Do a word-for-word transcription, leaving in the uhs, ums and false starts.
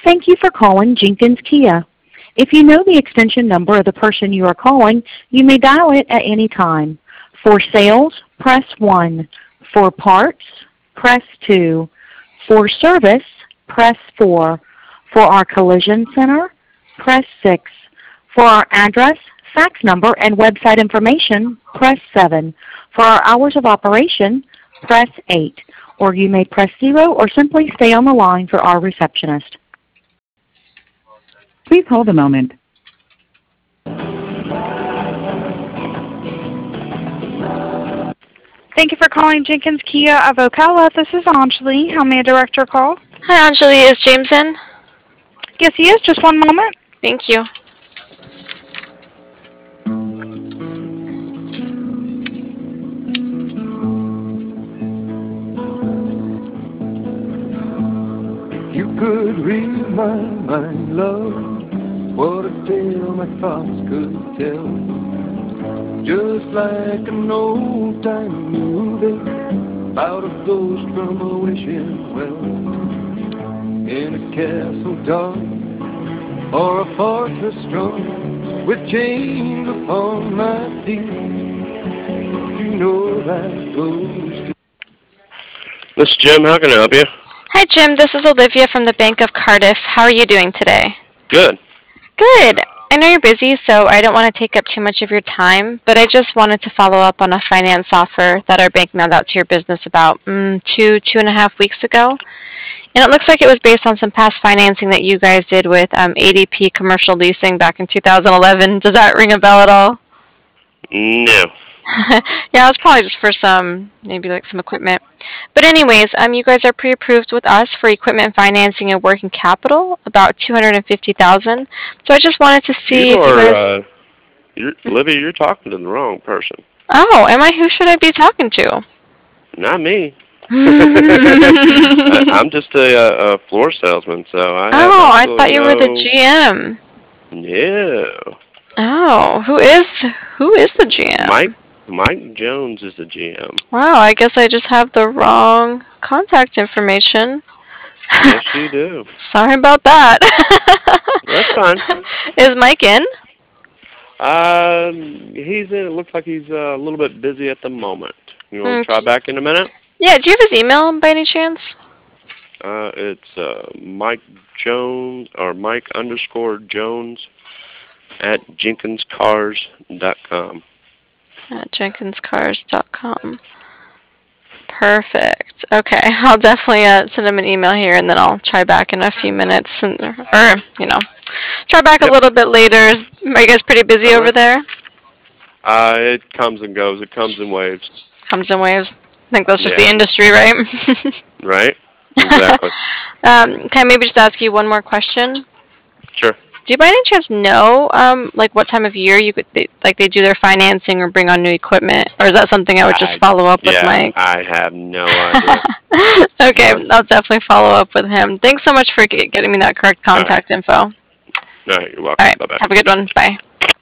Thank you for calling Jenkins Kia. If you know the extension number of the person you are calling, you may dial it at any time. For sales, press one. For parts, press two. For service, press four. For our collision center, press six. For our address, fax number, and website information, press seven. For our hours of operation, press eight. Or you may press zero or simply stay on the line for our receptionist. Please hold a moment. Thank you for calling Jenkins Kia of Ocala. This is Anjali. How may I direct your call? Hi, Anjali. Is James in? Yes, he is. Just one moment. Thank you. You could read my mind, love, what a tale my thoughts could tell. Just like an old-time movie about a ghost from a wishing well, in a castle dark or a fortress strong with chains upon my feet. You know that ghost. This is Jim. How can I help you? Hi, Jim. This is Olivia from the Bank of Cardiff. How are you doing today? Good. Good. I know you're busy, so I don't want to take up too much of your time, but I just wanted to follow up on a finance offer that our bank mailed out to your business about mm, two, two and a half weeks ago. And it looks like it was based on some past financing that you guys did with um, A D P Commercial Leasing back in two thousand eleven. Does that ring a bell at all? No. Yeah, it was probably just for some, maybe like some equipment. But anyways, um, you guys are pre-approved with us for equipment financing and working capital, about two hundred fifty thousand dollars. So I just wanted to see you if are, you guys... Uh, you're, Olivia, you're talking to the wrong person. Oh, am I? Who should I be talking to? Not me. I, I'm just a, a floor salesman, so I have Oh, I thought you no... were the G M. Yeah. Oh, who is who is the G M? Mike Mike Jones is the G M. Wow, I guess I just have the wrong contact information. Yes, you do. Sorry about that. That's fine. Is Mike in? Um, he's in. It looks like he's uh, a little bit busy at the moment. You want to Okay. try back in a minute? Yeah, do you have his email by any chance? Uh, it's uh, Mike Jones or Mike underscore Jones at Jenkins Cars dot com. At Jenkins Cars dot com. Perfect. Okay, I'll definitely uh, send him an email here, and then I'll try back in a few minutes, and, or you know, try back Yep. a little bit later. Are you guys pretty busy All over right. there? Uh, it comes and goes. It comes in waves. Comes in waves. I think that's just Yeah. the industry, right? Right. Exactly. um, can I maybe just ask you one more question? Sure. Do you by any chance know, um, like what time of year you could, they, like they do their financing or bring on new equipment, or is that something I would just I, follow up with yeah, Mike? I have no idea. Okay, No. I'll definitely follow up with him. Thanks so much for get, getting me that correct contact All right. info. All right, you're welcome. All right, Bye-bye. have a good one. Bye.